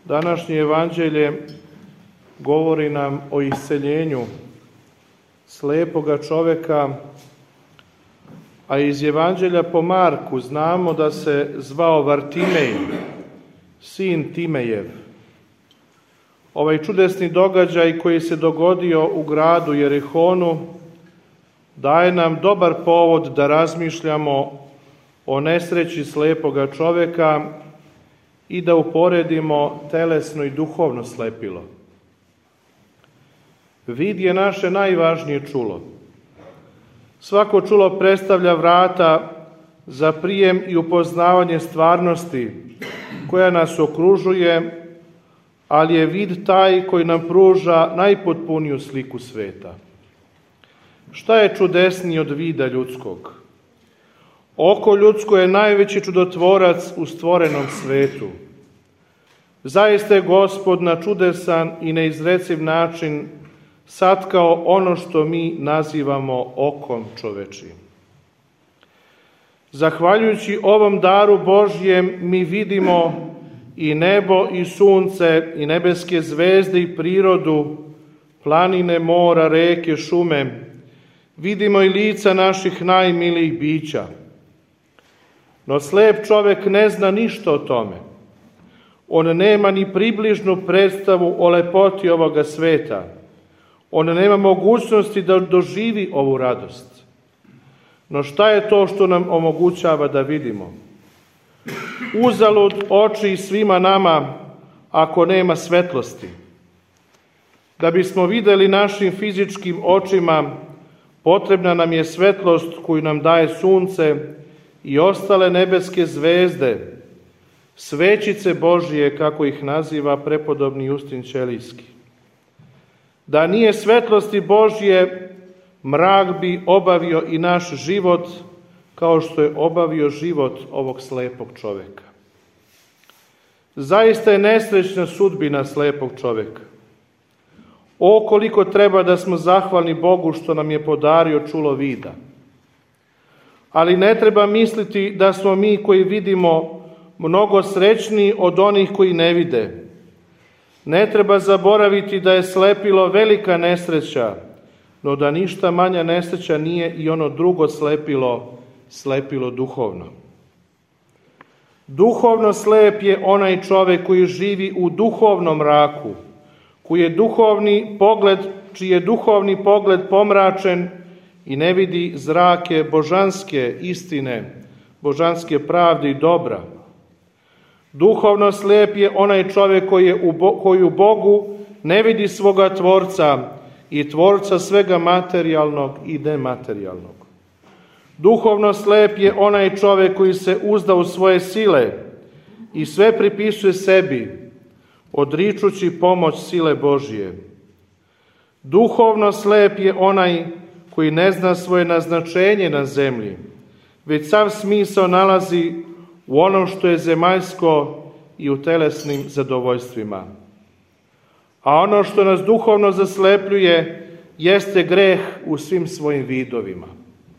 Današnje evanđelje govori nam o isceljenju slepoga čoveka, a iz evanđelja po Marku znamo da se zvao Vartimej, sin Timejev. Ovaj čudesni događaj koji se dogodio u gradu Jerihonu daje nam dobar povod da razmišljamo o nesreći slepoga čoveka i da uporedimo telesno i duhovno slepilo. Vid je naše najvažnije čulo. Svako čulo predstavlja vrata za prijem i upoznavanje stvarnosti koja nas okružuje, ali je vid taj koji nam pruža najpotpuniju sliku sveta. Šta je čudesnije od vida ljudskog? Oko ljudsko je najveći čudotvorac u stvorenom svetu. Zaista je Gospod na čudesan i neizreciv način satkao ono što mi nazivamo okom čovečim. Zahvaljujući ovom daru Božjem mi vidimo i nebo i sunce i nebeske zvezde i prirodu, planine, mora, reke, šume. Vidimo i lica naših najmilijih bića. No slep čovek ne zna ništa o tome. On nema ni približnu predstavu o lepoti ovoga sveta. On nema mogućnosti da doživi ovu radost. No šta je to što nam omogućava da vidimo? Uzalud oči svima nama ako nema svetlosti. Da bismo videli našim fizičkim očima, potrebna nam je svetlost koju nam daje sunce i ostale nebeske zvezde, svećice Božije, kako ih naziva prepodobni Justin Ćelijski. Da nije svetlosti Božje, mrak bi obavio i naš život, kao što je obavio život ovog slepog čoveka. Zaista je nesrećna sudbina slepog čoveka. O, koliko treba da smo zahvalni Bogu što nam je podario čulo vida. Ali ne treba misliti da smo mi koji vidimo mnogo srećniji od onih koji ne vide. Ne treba zaboraviti da je slepilo velika nesreća, no da ništa manja nesreća nije i ono drugo slepilo duhovno. Duhovno slep je onaj čovek koji živi u duhovnom mraku, čiji je duhovni pogled pomračen i ne vidi zrake božanske istine, božanske pravde i dobra. Duhovno slijep je onaj čovjek koji u Bogu ne vidi svoga tvorca i tvorca svega materijalnog i nematerijalnog. Duhovno slijep je onaj čovjek koji se uzda u svoje sile i sve pripisuje sebi, odričući pomoć sile Božije. Duhovno slijep je onaj koji ne zna svoje naznačenje na zemlji, već sav smisao nalazi u onom što je zemaljsko i u telesnim zadovoljstvima. A ono što nas duhovno zaslepljuje jeste greh u svim svojim vidovima.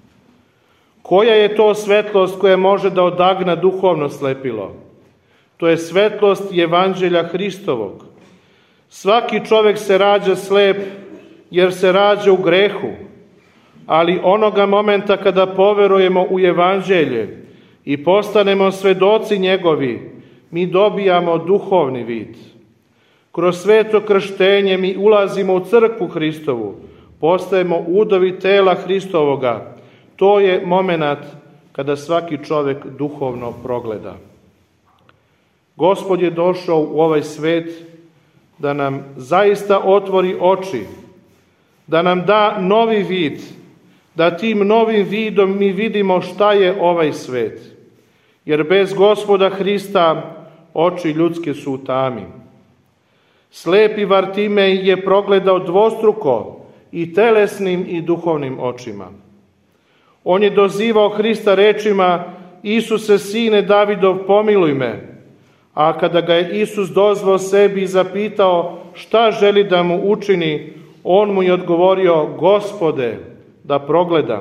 Koja je to svetlost koja može da odagna duhovno slepilo? To je svetlost evanđelja Hristovog. Svaki čovjek se rađa slep jer se rađa u grehu, ali onoga momenta kada poverujemo u evanđelje i postanemo svedoci njegovi, mi dobijamo duhovni vid. Kroz sveto krštenje mi ulazimo u crkvu Hristovu, postajemo udovi tela Hristovoga. To je momenat kada svaki čovjek duhovno progleda. Gospod je došao u ovaj svet da nam zaista otvori oči, da nam da novi vid, da tim novim vidom mi vidimo šta je ovaj svet. Jer bez Gospoda Hrista oči ljudske su u tami. Slepi Vartimej je progledao dvostruko i telesnim i duhovnim očima. On je dozivao Hrista rečima: Isuse, sine Davidov, pomiluj me. A kada ga je Isus dozvao sebi i zapitao šta želi da mu učini, on mu je odgovorio: Gospode, da progledam.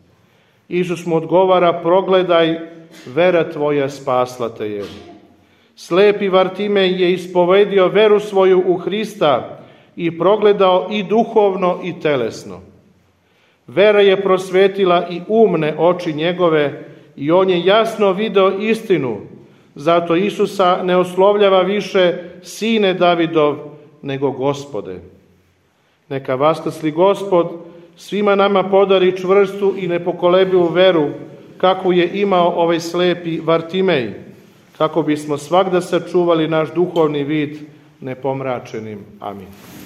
Isus mu odgovara: progledaj, vera tvoja spasla te je. Slepi Vartimej je ispovedio veru svoju u Hrista i progledao i duhovno i telesno. Vera je prosvetila i umne oči njegove i on je jasno video istinu. Zato Isusa ne oslovljava više sine Davidov, nego Gospode. Neka vaskrsli Gospod svima nama podari čvrstu i nepokolebivu veru, kakvu je imao ovaj slepi Vartimej, kako bismo svagda sačuvali naš duhovni vid nepomračenim. Amin.